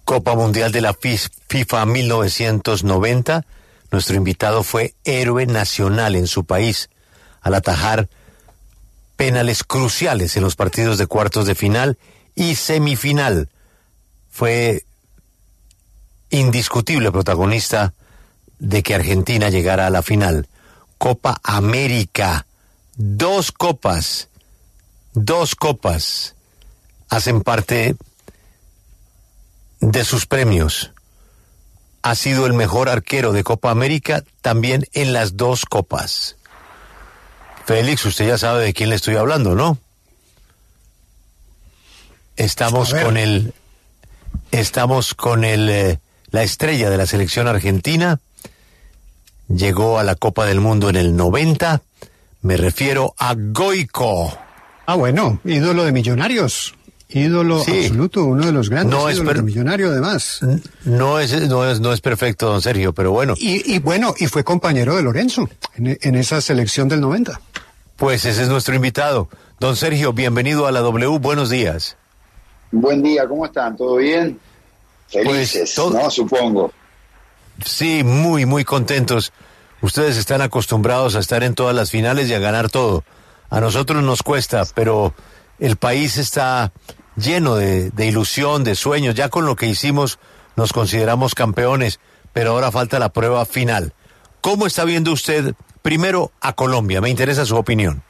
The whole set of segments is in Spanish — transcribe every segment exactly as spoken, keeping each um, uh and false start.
Copa Mundial de la FIFA mil novecientos noventa, nuestro invitado fue héroe nacional en su país al atajar penales cruciales en los partidos de cuartos de final y semifinal. Fue indiscutible protagonista de que Argentina llegara a la final. Copa América, dos copas, dos copas hacen parte de sus premios. Ha sido el mejor arquero de Copa América también en las dos copas. Félix, usted ya sabe de quién le estoy hablando, ¿no? Estamos con el, estamos con el, eh, la estrella de la selección argentina. Llegó a la Copa del Mundo en el noventa. Me refiero a Goico. Ah, bueno, ídolo de Millonarios. Ídolo sí. absoluto, uno de los grandes no ídolos per... de Millonario, además. No es, no es, no es perfecto, don Sergio, pero bueno. Y, y bueno, y fue compañero de Lorenzo en, en esa selección del noventa. Pues ese es nuestro invitado. Don Sergio, bienvenido a la W, buenos días. Buen día, ¿cómo están? ¿Todo bien? Felices, pues, todo... ¿no? Supongo. Sí, muy, muy contentos. Ustedes están acostumbrados a estar en todas las finales y a ganar todo. A nosotros nos cuesta, pero el país está lleno de, de ilusión, de sueños. Ya con lo que hicimos nos consideramos campeones, pero ahora falta la prueba final. ¿Cómo está viendo usted primero a Colombia? Me interesa su opinión.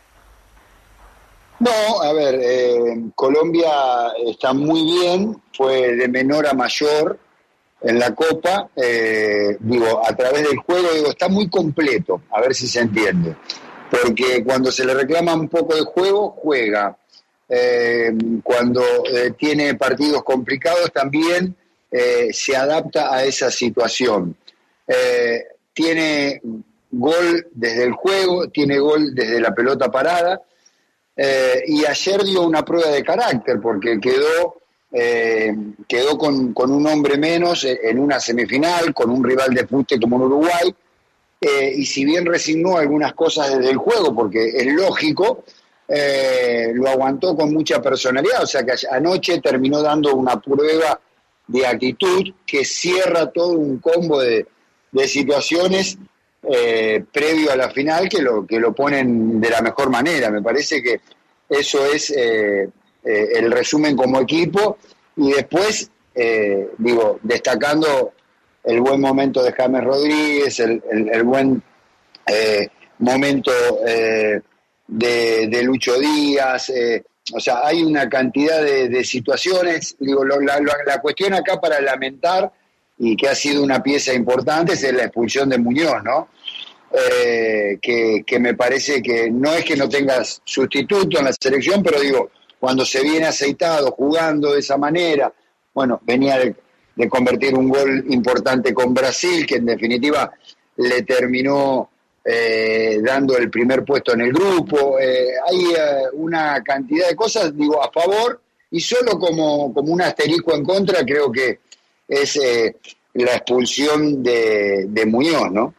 No, a ver, eh, Colombia está muy bien, fue de menor a mayor en la Copa, eh, digo, a través del juego, digo, está muy completo, a ver si se entiende, porque cuando se le reclama un poco de juego, juega, eh, cuando eh, tiene partidos complicados también eh, se adapta a esa situación, eh, tiene gol desde el juego, tiene gol desde la pelota parada, eh, y ayer dio una prueba de carácter, porque quedó... Eh, quedó con, con un hombre menos en una semifinal, con un rival de fuste como en Uruguay, eh, y si bien resignó algunas cosas desde el juego, porque es lógico, eh, lo aguantó con mucha personalidad, o sea que anoche terminó dando una prueba de actitud que cierra todo un combo de, de situaciones eh, previo a la final que lo, que lo ponen de la mejor manera. Me parece que eso es... Eh, Eh, el resumen como equipo, y después, eh, digo, destacando el buen momento de James Rodríguez, el, el, el buen eh, momento eh, de, de Lucho Díaz, eh, o sea, hay una cantidad de, de situaciones, digo, lo, la, la cuestión acá para lamentar, y que ha sido una pieza importante, es la expulsión de Muñoz, ¿no? Eh, que, que me parece que no es que no tengas sustituto en la selección, pero digo, cuando se viene aceitado, jugando de esa manera, bueno, venía de, de convertir un gol importante con Brasil, que en definitiva le terminó eh, dando el primer puesto en el grupo. Eh, hay eh, una cantidad de cosas, digo, a favor, y solo como, como un asterisco en contra, creo que es eh, la expulsión de, de Muñoz, ¿no?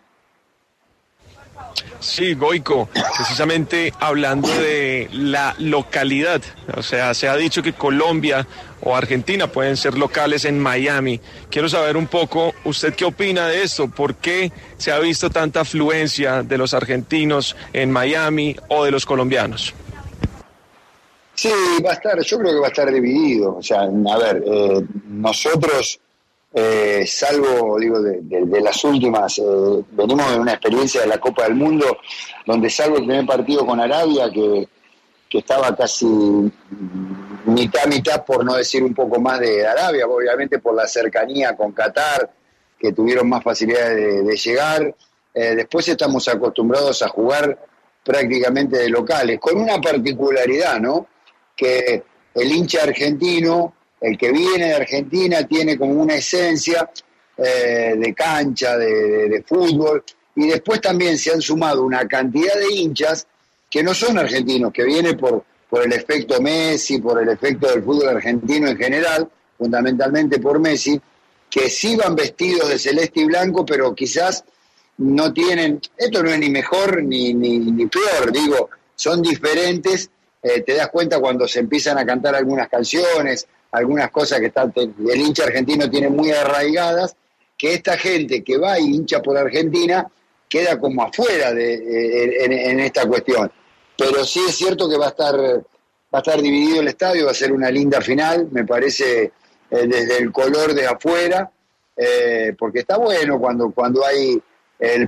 Sí, Goico, precisamente hablando de la localidad, o sea, se ha dicho que Colombia o Argentina pueden ser locales en Miami. Quiero saber un poco, ¿usted qué opina de esto? ¿Por qué se ha visto tanta afluencia de los argentinos en Miami o de los colombianos? Sí, va a estar, yo creo que va a estar dividido. O sea, a ver, eh, nosotros... Eh, salvo, digo, de, de, de las últimas, eh, venimos de una experiencia de la Copa del Mundo, donde salvo el primer partido con Arabia, que, que estaba casi mitad, mitad, por no decir un poco más de Arabia, obviamente por la cercanía con Qatar, que tuvieron más facilidad de, de llegar. Eh, después estamos acostumbrados a jugar prácticamente de locales, con una particularidad, ¿no? Que el hincha argentino, el que viene de Argentina, tiene como una esencia eh, de cancha, de, de, de fútbol, y después también se han sumado una cantidad de hinchas que no son argentinos, que viene por, por el efecto Messi, por el efecto del fútbol argentino en general, fundamentalmente por Messi, que sí van vestidos de celeste y blanco, pero quizás no tienen, esto no es ni mejor ni, ni, ni peor, digo, son diferentes, eh, te das cuenta cuando se empiezan a cantar algunas canciones, algunas cosas que está, el hincha argentino tiene muy arraigadas, que esta gente que va y hincha por Argentina queda como afuera de, eh, en, en esta cuestión. Pero sí es cierto que va a estar, va a estar dividido el estadio, va a ser una linda final, me parece, eh, desde el color de afuera, eh, porque está bueno cuando, cuando hay el...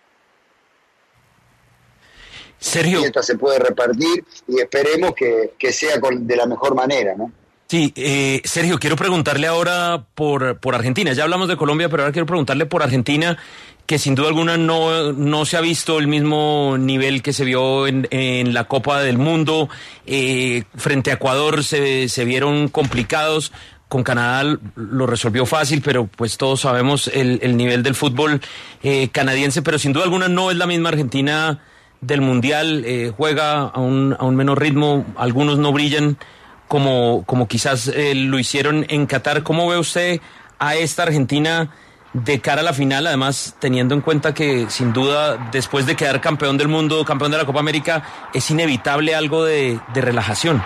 Sergio, esta se puede repartir y esperemos que, que sea con, de la mejor manera, ¿no? Sí, eh, Sergio, quiero preguntarle ahora por, por Argentina. Ya hablamos de Colombia, pero ahora quiero preguntarle por Argentina, que sin duda alguna no, no se ha visto el mismo nivel que se vio en, en la Copa del Mundo. Eh, frente a Ecuador se, se vieron complicados. Con Canadá lo resolvió fácil, pero pues todos sabemos el, el nivel del fútbol eh, canadiense, pero sin duda alguna no es la misma Argentina del Mundial. Eh, juega a un, a un menor ritmo, algunos no brillan como, como quizás eh, lo hicieron en Qatar. ¿Cómo ve usted a esta Argentina de cara a la final? Además, teniendo en cuenta que sin duda, después de quedar campeón del mundo, campeón de la Copa América, es inevitable algo de, de relajación.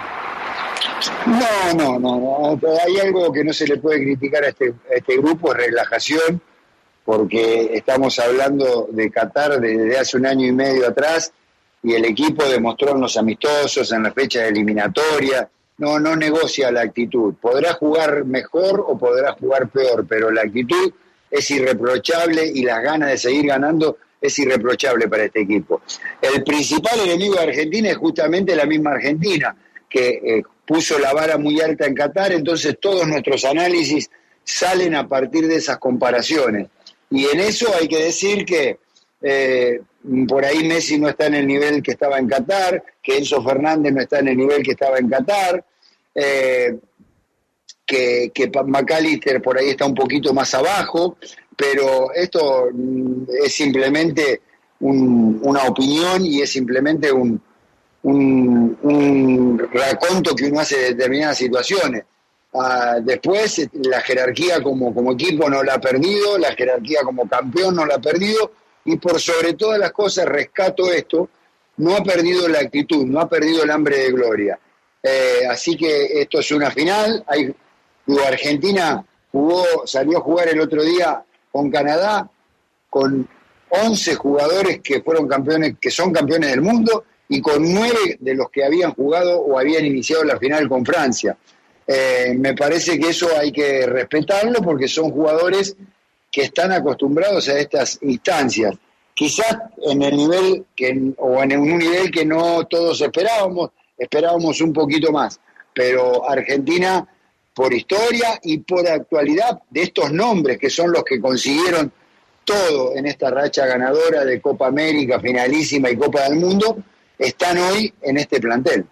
No, no, no, no, hay algo que no se le puede criticar a este, a este grupo, es relajación, porque estamos hablando de Qatar desde hace un año y medio atrás, y el equipo demostró en los amistosos, en la fecha de eliminatoria, no, no negocia la actitud. Podrá jugar mejor o podrá jugar peor, pero la actitud es irreprochable y las ganas de seguir ganando es irreprochable para este equipo. El principal enemigo de Argentina es justamente la misma Argentina, que eh, puso la vara muy alta en Qatar, entonces todos nuestros análisis salen a partir de esas comparaciones. Y en eso hay que decir que eh, por ahí Messi no está en el nivel que estaba en Qatar, que Enzo Fernández no está en el nivel que estaba en Qatar, eh, que, que McAllister por ahí está un poquito más abajo, pero esto es simplemente un, una opinión y es simplemente un, un, un raconto que uno hace de determinadas situaciones. Uh, después la jerarquía como, como equipo no la ha perdido, la jerarquía como campeón no la ha perdido, y por sobre todas las cosas rescato esto, no ha perdido la actitud, no ha perdido el hambre de gloria. Eh, así que esto es una final. Hay, digo, Argentina jugó, salió a jugar el otro día con Canadá, con once jugadores que fueron campeones, que son campeones del mundo, y con nueve de los que habían jugado o habían iniciado la final con Francia. Eh, me parece que eso hay que respetarlo porque son jugadores que están acostumbrados a estas instancias, quizás en el nivel que, o en un nivel que no todos esperábamos, esperábamos un poquito más, pero Argentina, por historia y por actualidad de estos nombres que son los que consiguieron todo en esta racha ganadora de Copa América, finalísima y Copa del Mundo, están hoy en este plantel.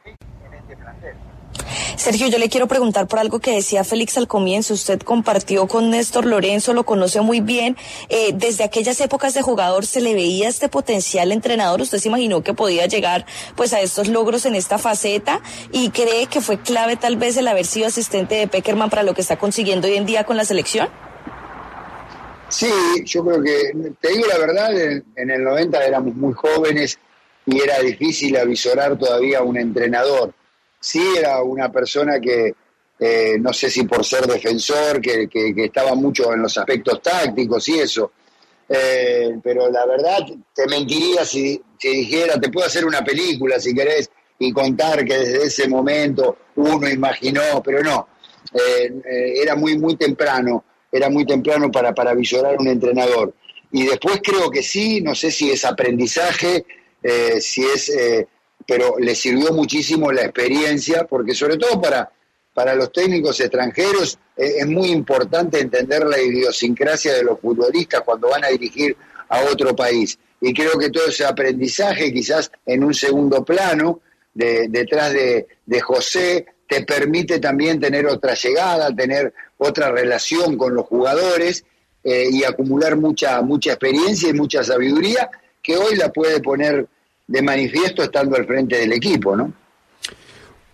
Sergio, yo le quiero preguntar por algo que decía Félix al comienzo. Usted compartió con Néstor Lorenzo, lo conoce muy bien. Eh, desde aquellas épocas de jugador, ¿se le veía este potencial entrenador? ¿Usted se imaginó que podía llegar pues a estos logros en esta faceta? ¿Y cree que fue clave tal vez el haber sido asistente de Pekerman para lo que está consiguiendo hoy en día con la selección? Sí, yo creo que, te digo la verdad, en, en el noventa éramos muy jóvenes y era difícil avisorar todavía a un entrenador. Sí, era una persona que, eh, no sé si por ser defensor, que, que, que estaba mucho en los aspectos tácticos y eso, eh, pero la verdad te mentiría si, si dijera, te puedo hacer una película si querés y contar que desde ese momento uno imaginó, pero no, eh, eh, era muy, muy temprano, era muy temprano para, para visorar un entrenador. Y después creo que sí, no sé si es aprendizaje, eh, si es... Eh, pero le sirvió muchísimo la experiencia, porque sobre todo para, para los técnicos extranjeros eh, es muy importante entender la idiosincrasia de los futbolistas cuando van a dirigir a otro país. Y creo que todo ese aprendizaje, quizás en un segundo plano, de, detrás de, de José, te permite también tener otra llegada, tener otra relación con los jugadores eh, y acumular mucha, mucha experiencia y mucha sabiduría que hoy la puede poner de manifiesto estando al frente del equipo, ¿no?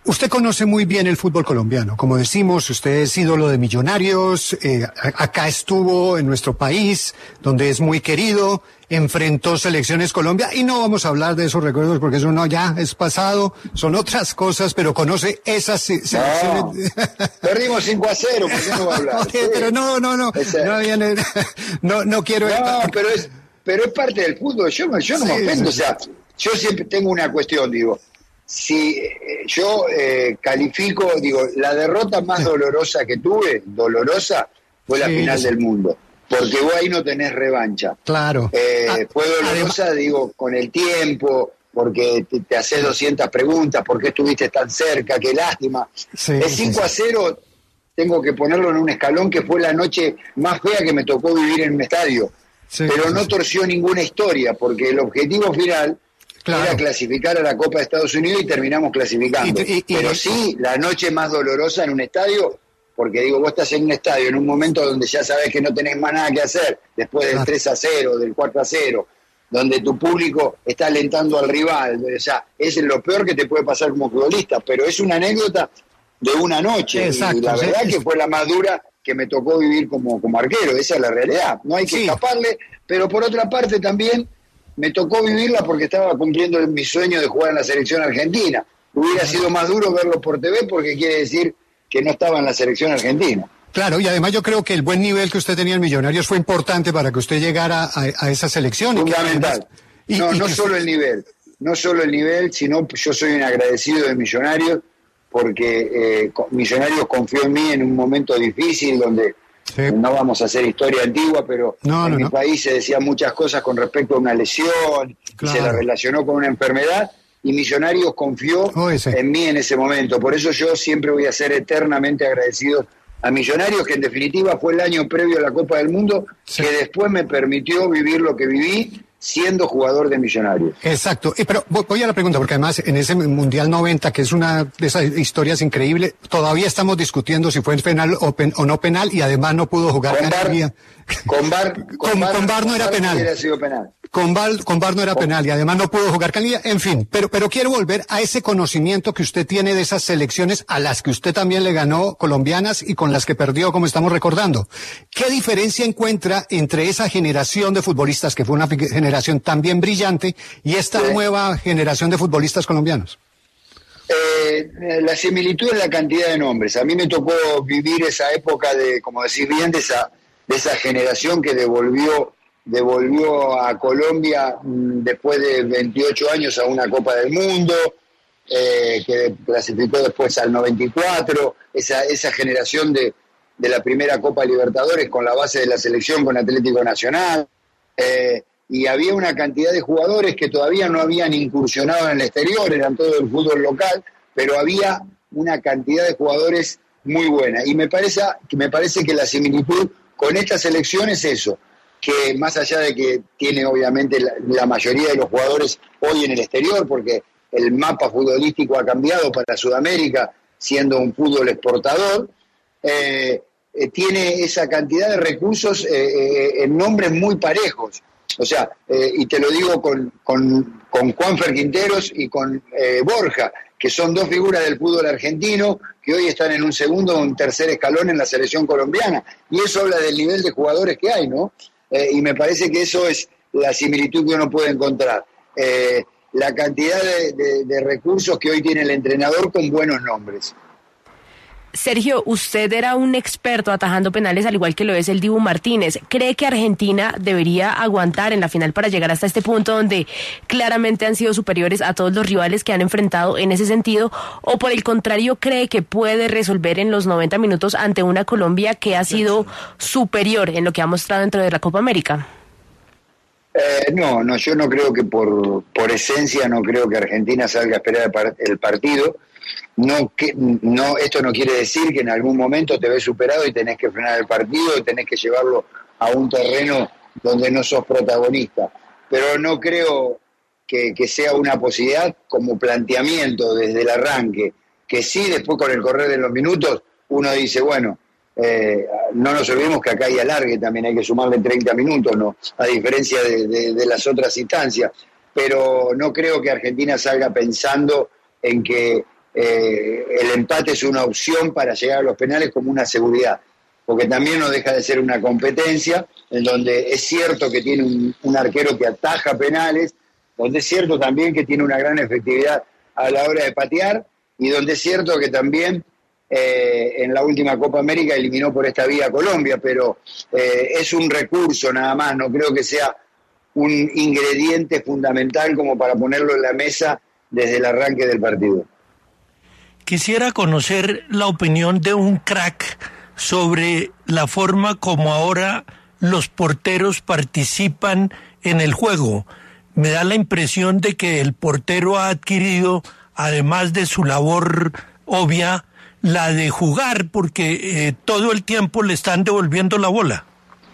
Usted conoce muy bien el fútbol colombiano. Como decimos, usted es ídolo de Millonarios, eh, acá estuvo en nuestro país, donde es muy querido, enfrentó Selecciones Colombia, y no vamos a hablar de esos recuerdos porque eso no ya es pasado, son otras cosas, pero conoce esas selecciones. No, perdimos cinco a cero, ¿por qué no va a hablar? Okay, sí. Pero no, no, no, Ese... no, viene, no, no quiero... No, pero es, pero es parte del fútbol, yo, yo no sí, me ofendo, sí. O sea, yo siempre tengo una cuestión, digo, si eh, yo eh, califico, digo, la derrota más sí. dolorosa que tuve, dolorosa, fue la sí, final sí. del mundo. Porque vos ahí no tenés revancha. Claro. Eh, ah, fue dolorosa, además, digo, con el tiempo, porque te, te haces doscientas preguntas, ¿por qué estuviste tan cerca? Qué lástima. Sí, el cinco a cero, tengo que ponerlo en un escalón que fue la noche más fea que me tocó vivir en un estadio. Sí, pero no torció ninguna historia, porque el objetivo final claro. era clasificar a la Copa de Estados Unidos y terminamos clasificando. Y, y, y, pero sí, la noche más dolorosa en un estadio... Porque digo, vos estás en un estadio en un momento donde ya sabés que no tenés más nada que hacer, después del tres a cero, del cuatro a cero, donde tu público está alentando al rival, o sea, es lo peor que te puede pasar como futbolista, pero es una anécdota de una noche, exacto, y la verdad sí, que fue la más dura que me tocó vivir como, como arquero, esa es la realidad, no hay que sí. escaparle, pero por otra parte también me tocó vivirla porque estaba cumpliendo mi sueño de jugar en la selección argentina. Hubiera sido más duro verlo por T V porque quiere decir que no estaba en la selección argentina. Claro, y además yo creo que el buen nivel que usted tenía en Millonarios fue importante para que usted llegara a, a esa selección. Fundamental. Y que, además, y, no, y no solo el nivel, no solo el nivel, sino yo soy un agradecido de Millonarios porque eh, Millonarios confió en mí en un momento difícil donde sí. no vamos a hacer historia antigua, pero no, en no, mi no. país se decían muchas cosas con respecto a una lesión, claro. y se la relacionó con una enfermedad. Y Millonarios confió oh, en mí en ese momento. Por eso yo siempre voy a ser eternamente agradecido a Millonarios, que en definitiva fue el año previo a la Copa del Mundo, sí. que después me permitió vivir lo que viví siendo jugador de Millonarios. Exacto. Eh, pero voy a la pregunta, porque además en ese Mundial noventa, que es una de esas historias increíbles, todavía estamos discutiendo si fue penal o, pen, o no penal, y además no pudo jugar. Con Bar, con Bar, con, con, Bar, con Bar no era penal. Hubiera sido penal. Con Bar, con Bar no era penal y además no pudo jugar Canilla, en fin, pero, pero quiero volver a ese conocimiento que usted tiene de esas selecciones a las que usted también le ganó colombianas y con las que perdió, como estamos recordando. ¿Qué diferencia encuentra entre esa generación de futbolistas, que fue una generación también brillante, y esta sí. nueva generación de futbolistas colombianos? Eh, la similitud es la cantidad de nombres. A mí me tocó vivir esa época de, como decís bien, de esa, de esa generación que devolvió devolvió a Colombia mmm, después de veintiocho años a una Copa del Mundo, eh, que clasificó después al noventa y cuatro, esa, esa generación de, de la primera Copa Libertadores con la base de la selección con Atlético Nacional, eh, y había una cantidad de jugadores que todavía no habían incursionado en el exterior, eran todo el fútbol local, pero había una cantidad de jugadores muy buena, y me parece, me parece que la similitud con esta selección es eso, que más allá de que tiene obviamente la, la mayoría de los jugadores hoy en el exterior, porque el mapa futbolístico ha cambiado para Sudamérica, siendo un fútbol exportador, eh, eh, tiene esa cantidad de recursos eh, eh, en nombres muy parejos. O sea, eh, y te lo digo con, con, con Juanfer Quinteros y con eh, Borja, que son dos figuras del fútbol argentino que hoy están en un segundo o un tercer escalón en la selección colombiana. Y eso habla del nivel de jugadores que hay, ¿no? Eh, y me parece que eso es la similitud que uno puede encontrar. Eh, la cantidad de, de, de recursos que hoy tiene el entrenador con buenos nombres. Sergio, usted era un experto atajando penales, al igual que lo es el Dibu Martínez. ¿Cree que Argentina debería aguantar en la final para llegar hasta este punto donde claramente han sido superiores a todos los rivales que han enfrentado en ese sentido? ¿O por el contrario cree que puede resolver en los noventa minutos ante una Colombia que ha sido superior en lo que ha mostrado dentro de la Copa América? Eh, no, no, yo no creo que por, por esencia no creo que Argentina salga a esperar el, par- el partido. No, que, no, esto no quiere decir que en algún momento te ves superado y tenés que frenar el partido y tenés que llevarlo a un terreno donde no sos protagonista. Pero no creo que, que sea una posibilidad como planteamiento desde el arranque, que sí, después con el correr de los minutos uno dice, bueno, eh, no nos olvidemos que acá hay alargue, también hay que sumarle treinta minutos, ¿no? A diferencia de, de, de las otras instancias. Pero no creo que Argentina salga pensando en que eh, el empate es una opción para llegar a los penales como una seguridad, porque también no deja de ser una competencia en donde es cierto que tiene un, un arquero que ataja penales, donde es cierto también que tiene una gran efectividad a la hora de patear, y donde es cierto que también eh, en la última Copa América eliminó por esta vía a Colombia, pero eh, es un recurso nada más, no creo que sea un ingrediente fundamental como para ponerlo en la mesa desde el arranque del partido. Quisiera conocer la opinión de un crack sobre la forma como ahora los porteros participan en el juego. Me da la impresión de que el portero ha adquirido, además de su labor obvia, la de jugar, porque eh, todo el tiempo le están devolviendo la bola.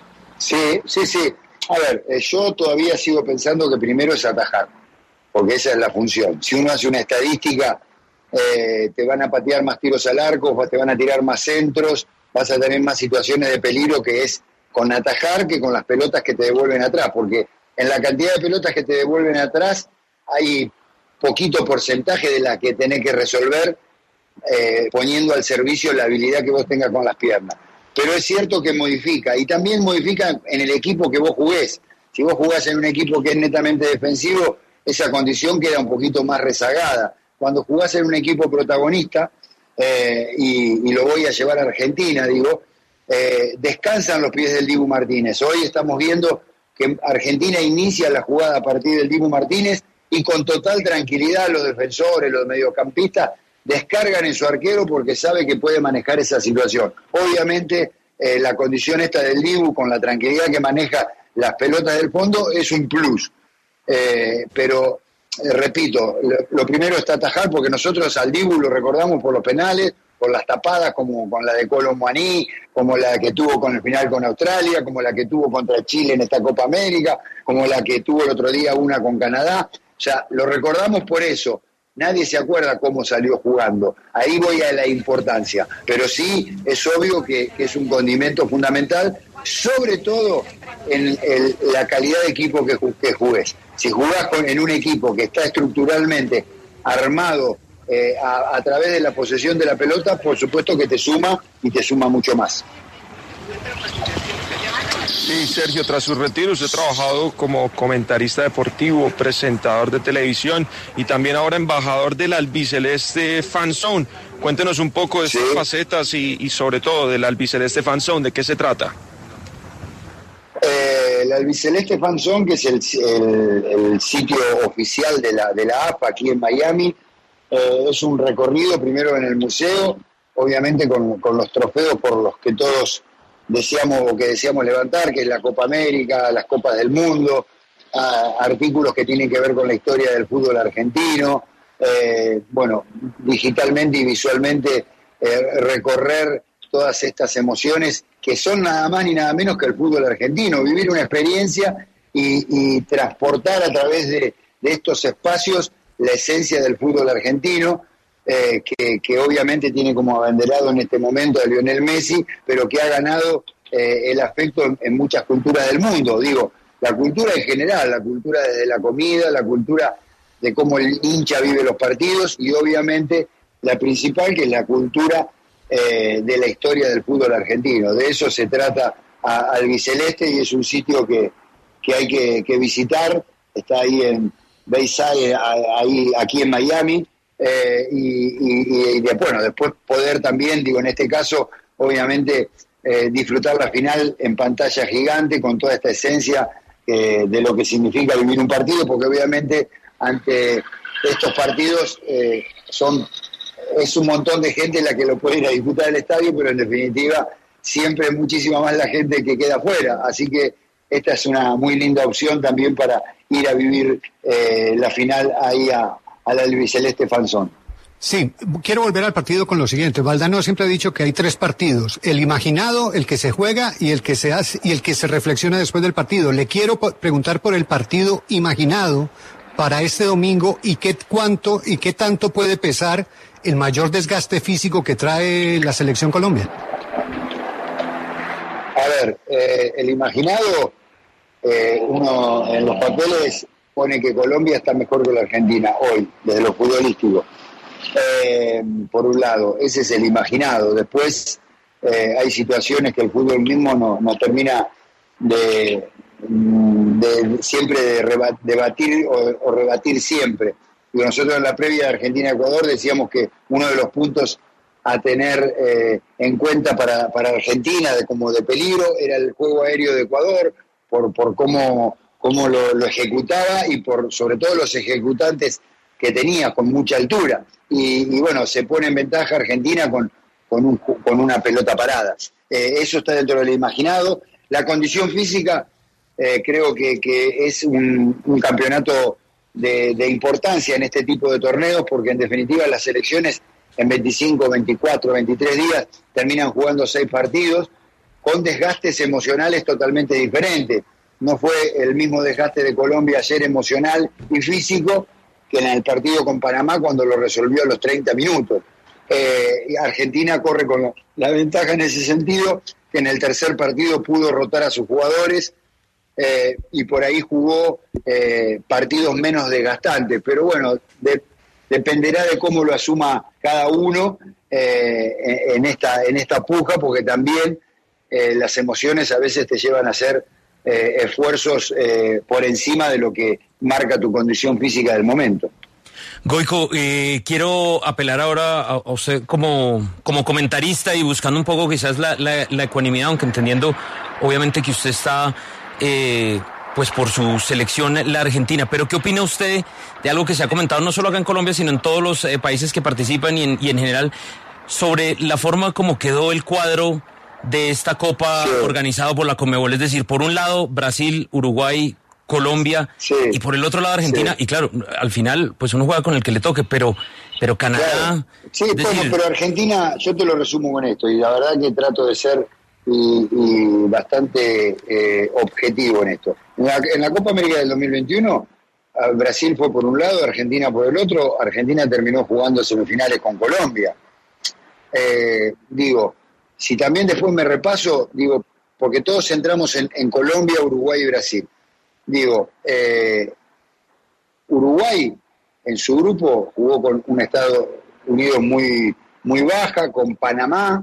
Sí, sí, sí. A ver, eh, yo todavía sigo pensando que primero es atajar, porque esa es la función. Si uno hace una estadística, eh, te van a patear más tiros al arco, te van a tirar más centros, vas a tener más situaciones de peligro, que es con atajar que con las pelotas que te devuelven atrás, porque en la cantidad de pelotas que te devuelven atrás hay poquito porcentaje de la que tenés que resolver eh, poniendo al servicio la habilidad que vos tengas con las piernas. Pero es cierto que modifica, y también modifica en el equipo que vos jugués. Si vos jugás en un equipo que es netamente defensivo, esa condición queda un poquito más rezagada. Cuando jugás en un equipo protagonista, eh, y, y lo voy a llevar a Argentina, digo, eh, descansan los pies del Dibu Martínez. Hoy estamos viendo que Argentina inicia la jugada a partir del Dibu Martínez y con total tranquilidad los defensores, los mediocampistas, descargan en su arquero porque sabe que puede manejar esa situación. Obviamente, eh, la condición esta del Dibu, con la tranquilidad que maneja las pelotas del fondo, es un plus. Eh, pero, eh, repito, lo, lo primero está atajar, porque nosotros al Dibu lo recordamos por los penales, por las tapadas, como con la de Colomboaní, como la que tuvo con el final con Australia, como la que tuvo contra Chile en esta Copa América, como la que tuvo el otro día una con Canadá. O sea, lo recordamos por eso. Nadie se acuerda cómo salió jugando. Ahí voy a la importancia. Pero sí, es obvio que, que es un condimento fundamental, sobre todo en el, la calidad de equipo que, que jugues. Si jugás con, en un equipo que está estructuralmente armado eh, a, a través de la posesión de la pelota, por supuesto que te suma y te suma mucho más. Sí, Sergio, tras su retiro usted ha trabajado como comentarista deportivo, presentador de televisión y también ahora embajador del albiceleste Fan Zone. Cuéntenos un poco de sí. estas facetas y, y sobre todo del albiceleste Fan Zone, ¿de qué se trata? Eh, el albiceleste Fan Zone, que es el, el, el sitio oficial de la, de la A F A aquí en Miami, eh, es un recorrido primero en el museo, obviamente con, con los trofeos por los que todos deseamos o que deseamos levantar, que es la Copa América, las Copas del Mundo, a, artículos que tienen que ver con la historia del fútbol argentino, eh, bueno, digitalmente y visualmente eh, recorrer todas estas emociones que son nada más ni nada menos que el fútbol argentino, vivir una experiencia y, y transportar a través de, de estos espacios la esencia del fútbol argentino, Eh, que, que obviamente tiene como abanderado en este momento a Lionel Messi, pero que ha ganado eh, el afecto en, en muchas culturas del mundo. Digo, la cultura en general, la cultura desde la comida, la cultura de cómo el hincha vive los partidos y obviamente la principal, que es la cultura eh, de la historia del fútbol argentino. De eso se trata a, Albiceleste, y es un sitio que, que hay que, que visitar. Está ahí en Bayside, ahí, aquí en Miami. Eh, y, y, y de, bueno, después poder también, digo, en este caso, obviamente, eh, disfrutar la final en pantalla gigante con toda esta esencia eh, de lo que significa vivir un partido, porque obviamente ante estos partidos eh, son es un montón de gente la que lo puede ir a disfrutar del estadio, pero en definitiva siempre es muchísima más la gente que queda afuera, así que esta es una muy linda opción también para ir a vivir eh, la final ahí a al albiceleste Fan Zone. Sí, quiero volver al partido con lo siguiente. Valdano siempre ha dicho que hay tres partidos: el imaginado, el que se juega y el que se hace y el que se reflexiona después del partido. Le quiero preguntar por el partido imaginado para este domingo y qué cuánto y qué tanto puede pesar el mayor desgaste físico que trae la selección Colombia. A ver, eh, el imaginado, eh, uno en los papeles pone que Colombia está mejor que la Argentina hoy, desde lo futbolístico. Eh, por un lado, ese es el imaginado. Después eh, hay situaciones que el fútbol mismo no, no termina de, de siempre de reba, debatir o, o rebatir siempre. Y nosotros en la previa de Argentina-Ecuador decíamos que uno de los puntos a tener eh, en cuenta para, para Argentina de, como de peligro era el juego aéreo de Ecuador, por, por cómo, cómo lo, lo ejecutaba y por sobre todo los ejecutantes que tenía con mucha altura. Y, y bueno, se pone en ventaja Argentina con, con, un, con una pelota parada. Eh, eso está dentro del imaginado. La condición física eh, creo que, que es un, un campeonato de, de importancia en este tipo de torneos, porque en definitiva las selecciones en veinticinco, veinticuatro, veintitrés días terminan jugando seis partidos con desgastes emocionales totalmente diferentes. No fue el mismo desgaste de Colombia ayer emocional y físico que en el partido con Panamá cuando lo resolvió a los treinta minutos. Eh, y Argentina corre con la ventaja en ese sentido, que en el tercer partido pudo rotar a sus jugadores eh, y por ahí jugó eh, partidos menos desgastantes. Pero bueno, de, dependerá de cómo lo asuma cada uno eh, en, esta, en esta puja, porque también eh, las emociones a veces te llevan a hacer eh, esfuerzos eh, por encima de lo que marca tu condición física del momento. Goico, eh, quiero apelar ahora a, a usted como, como comentarista y buscando un poco quizás la, la, la ecuanimidad, aunque entendiendo obviamente que usted está eh, pues por su selección, la Argentina. Pero ¿qué opina usted de algo que se ha comentado no solo acá en Colombia, sino en todos los eh, países que participan y en, y en general sobre la forma como quedó el cuadro de esta Copa sí. organizado por la Conmebol? Es decir, por un lado Brasil, Uruguay, Colombia sí. y por el otro lado Argentina, sí. y claro, al final pues uno juega con el que le toque, pero pero Canadá... Claro. Sí, decir... bueno, pero Argentina, yo te lo resumo con esto, y la verdad que trato de ser y, y bastante eh, objetivo en esto. En la, en la Copa América del dos mil veintiuno, Brasil fue por un lado, Argentina por el otro. Argentina terminó jugando semifinales con Colombia. Eh, digo, si también después me repaso, digo, porque todos centramos en, en Colombia, Uruguay y Brasil. Digo, eh, Uruguay en su grupo jugó con un Estados Unidos muy, muy baja, con Panamá,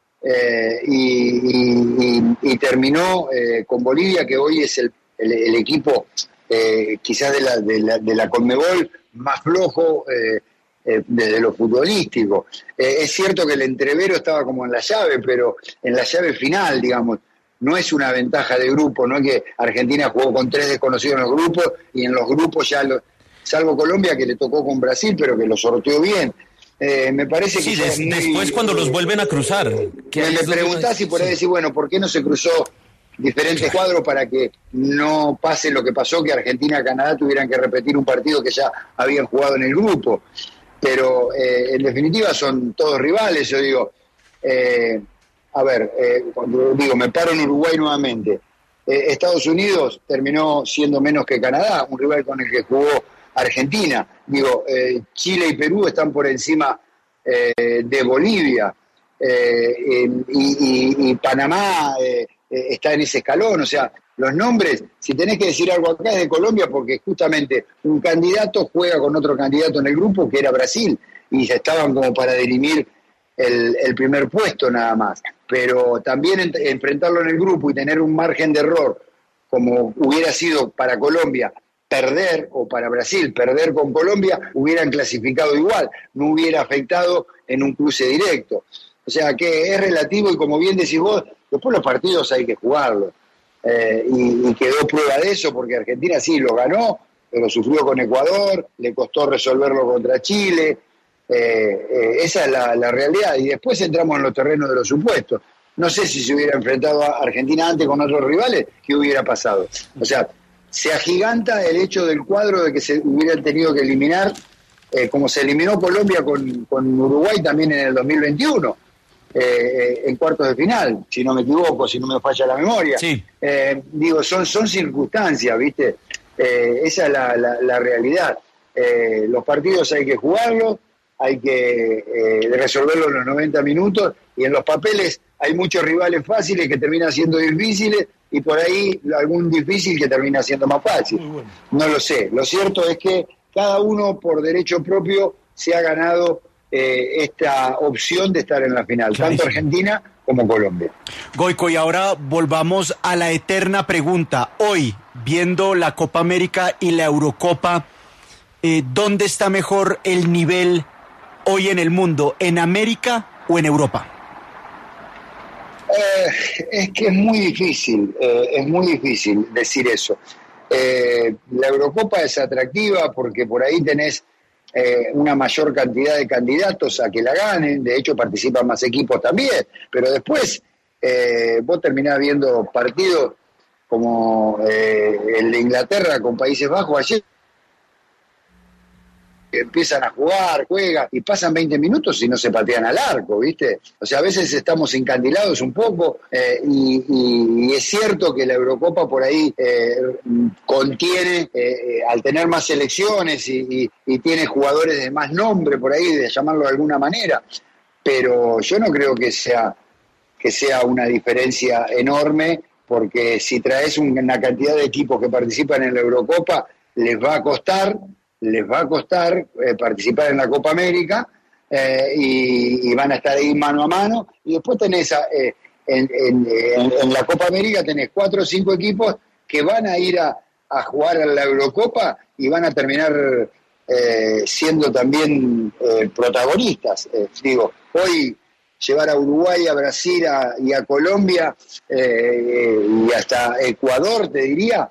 eh, y, y, y, y terminó eh, con Bolivia, que hoy es el, el, el equipo eh, quizás de la, de, la, de la Conmebol más flojo eh, eh, desde lo futbolístico. Eh, es cierto que el entrevero estaba como en la llave, pero en la llave final, digamos, no es una ventaja de grupo, no es que Argentina jugó con tres desconocidos en los grupos y en los grupos ya, lo, salvo Colombia que le tocó con Brasil, pero que lo sorteó bien. Eh, me parece que... Sí, des, muy, después cuando eh, los vuelven a cruzar. Me, me preguntás si por ahí sí. decir, bueno, ¿por qué no se cruzó diferentes claro. cuadros para que no pase lo que pasó, que Argentina y Canadá tuvieran que repetir un partido que ya habían jugado en el grupo? Pero eh, en definitiva son todos rivales, yo digo... Eh, A ver, eh, cuando digo, me paro en Uruguay nuevamente. Eh, Estados Unidos terminó siendo menos que Canadá, un rival con el que jugó Argentina. Digo, eh, Chile y Perú están por encima eh, de Bolivia. Eh, eh, y, y, y Panamá eh, eh, está en ese escalón. O sea, los nombres, si tenés que decir algo acá es de Colombia, porque justamente un candidato juega con otro candidato en el grupo, que era Brasil, y se estaban como para dirimir El, el primer puesto nada más, pero también en, enfrentarlo en el grupo y tener un margen de error como hubiera sido para Colombia perder, o para Brasil perder con Colombia, hubieran clasificado igual, no hubiera afectado en un cruce directo. O sea que es relativo, y como bien decís vos, después los partidos hay que jugarlos, eh, y, y quedó prueba de eso, porque Argentina sí lo ganó, pero sufrió con Ecuador, le costó resolverlo contra Chile. Eh, eh, esa es la, la realidad, y después entramos en los terrenos de los supuestos. No sé si se hubiera enfrentado a Argentina antes con otros rivales, ¿qué hubiera pasado? O sea, se agiganta el hecho del cuadro de que se hubieran tenido que eliminar, eh, como se eliminó Colombia con, con Uruguay también en el dos mil veintiuno, eh, en cuartos de final, si no me equivoco, si no me falla la memoria. Sí. Eh, digo, son, son circunstancias, ¿viste? Eh, esa es la, la, la realidad. Eh, los partidos hay que jugarlos, hay que eh, resolverlo en los noventa minutos, y en los papeles hay muchos rivales fáciles que terminan siendo difíciles, y por ahí algún difícil que termina siendo más fácil. No lo sé. Lo cierto es que cada uno por derecho propio se ha ganado eh, esta opción de estar en la final, clarísimo, tanto Argentina como Colombia. Goico, y ahora volvamos a la eterna pregunta. Hoy, viendo la Copa América y la Eurocopa, eh, ¿dónde está mejor el nivel hoy en el mundo? ¿En América o en Europa? Eh, es que es muy difícil, eh, es muy difícil decir eso. Eh, la Eurocopa es atractiva porque por ahí tenés eh, una mayor cantidad de candidatos a que la ganen, de hecho participan más equipos también, pero después eh, vos terminás viendo partidos como eh, el de Inglaterra con Países Bajos ayer, empiezan a jugar, juegan y pasan veinte minutos y no se patean al arco, ¿viste? O sea, a veces estamos encandilados un poco eh, y, y, y es cierto que la Eurocopa por ahí eh, contiene, eh, al tener más selecciones y, y, y tiene jugadores de más nombre por ahí, de llamarlo de alguna manera, pero yo no creo que sea, que sea una diferencia enorme, porque si traes una cantidad de equipos que participan en la Eurocopa, les va a costar les va a costar eh, participar en la Copa América eh, y, y van a estar ahí mano a mano, y después tenés a, eh, en, en, en, en la Copa América tenés cuatro o cinco equipos que van a ir a, a jugar a la Eurocopa y van a terminar eh, siendo también eh, protagonistas. Eh, digo, hoy llevar a Uruguay, a Brasil a, y a Colombia eh, y hasta Ecuador, te diría,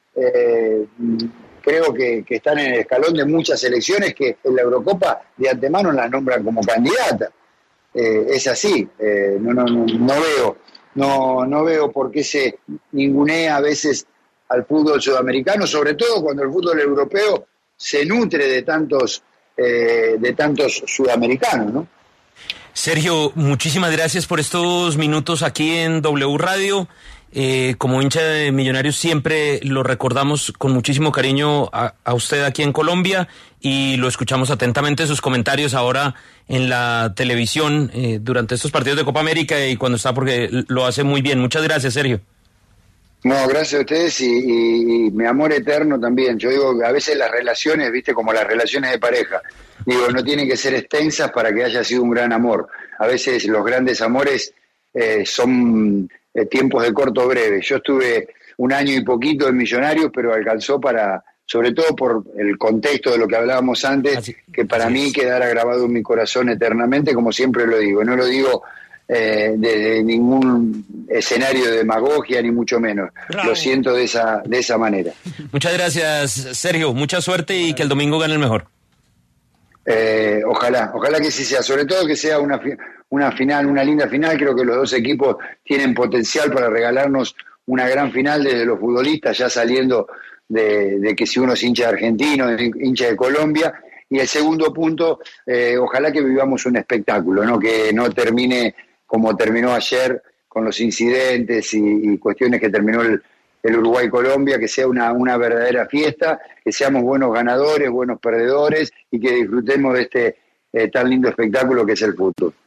eh, creo que, que están en el escalón de muchas selecciones que en la Eurocopa de antemano las nombran como candidatas. Eh, es así, eh, no, no, no, no veo, no, no veo por qué se ningunea a veces al fútbol sudamericano, sobre todo cuando el fútbol europeo se nutre de tantos, eh, de tantos sudamericanos, ¿no? Sergio, muchísimas gracias por estos minutos aquí en W Radio. Eh, como hincha de Millonarios siempre lo recordamos con muchísimo cariño a, a usted aquí en Colombia y lo escuchamos atentamente sus comentarios ahora en la televisión eh, durante estos partidos de Copa América y cuando está, porque lo hace muy bien. Muchas gracias, Sergio. No, gracias a ustedes y, y, y mi amor eterno también. Yo digo que a veces las relaciones, viste, como las relaciones de pareja, digo, no tienen que ser extensas para que haya sido un gran amor. A veces los grandes amores eh, son eh, tiempos de corto breve. Yo estuve un año y poquito en Millonarios, pero alcanzó para, sobre todo por el contexto de lo que hablábamos antes, así, que para mí es. Quedara grabado en mi corazón eternamente, como siempre lo digo. No lo digo Eh, desde ningún escenario de demagogia ni mucho menos. Bravo. Lo siento de esa de esa manera. Muchas gracias, Sergio, mucha suerte y que el domingo gane el mejor. Eh, ojalá, ojalá que sí sea, sobre todo que sea una una final, una linda final. Creo que los dos equipos tienen potencial para regalarnos una gran final desde los futbolistas, ya saliendo de, de que si uno es hincha de argentino, hincha de Colombia. Y el segundo punto, eh, ojalá que vivamos un espectáculo, no que no termine como terminó ayer con los incidentes y, y cuestiones que terminó el, el Uruguay-Colombia, que sea una, una verdadera fiesta, que seamos buenos ganadores, buenos perdedores y que disfrutemos de este eh, tan lindo espectáculo que es el fútbol.